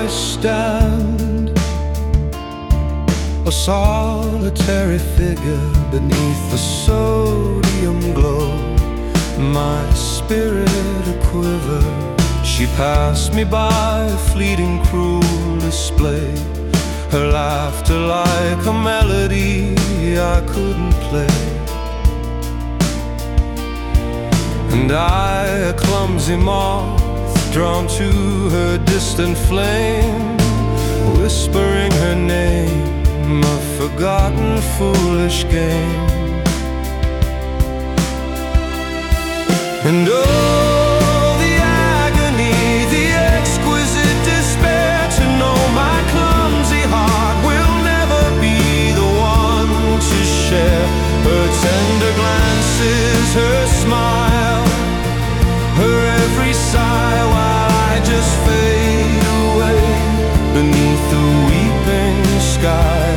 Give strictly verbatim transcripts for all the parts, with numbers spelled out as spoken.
I stand, a solitary figure beneath the sodium glow, my spirit a quiver. She passed me by, a fleeting cruel display, her laughter like a melody I couldn't play. And I, a clumsy moth, drawn to her distant flame, whispering her name, a forgotten foolish game. And oh, the agony, the exquisite despair, to know my clumsy heart will never be the one to share her tender glances, her smile, her every sigh, while I just fade away beneath the weeping sky.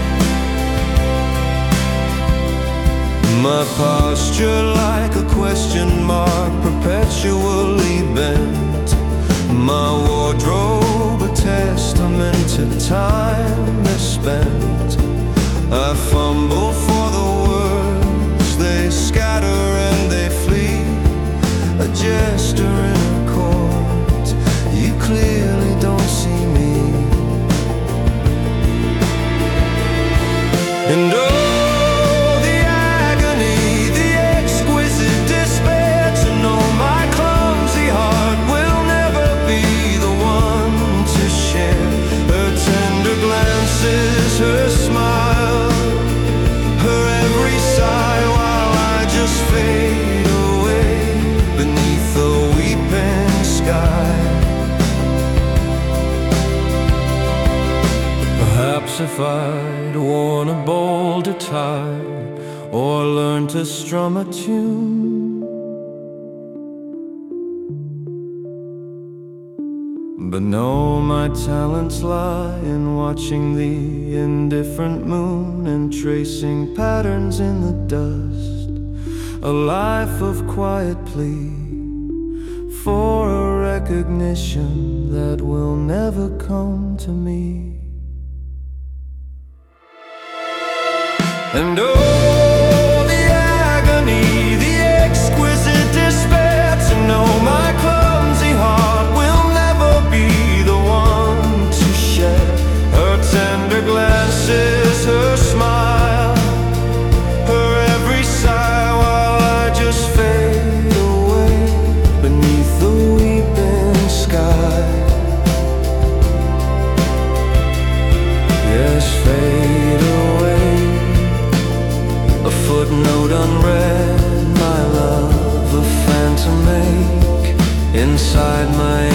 My posture like a question mark, perpetually bent, my wardrobe a testament to time misspent. I fumble for the words, they scatter and they flee, a gesture in a court, you clearly don't see me. And oh, the agony, the exquisite despair, to know my clumsy heart will never be the one to share her tender glances, her smile, her every sigh, while I just fade away beneath the weeping sky. Perhaps if I'd worn a bolder tie, or learned to strum a tune, but no, my talents lie in watching the indifferent moon and tracing patterns in the dust, a life of quiet plea for a recognition that will never come to me. And oh, the agony, the exquisite despair, to know my clumsy heart will never be the one to share her tender glances, her smile, her every sigh, while I just fade away beneath the weeping sky. Yes, fade away, a footnote unread, my love, a phantom ache inside my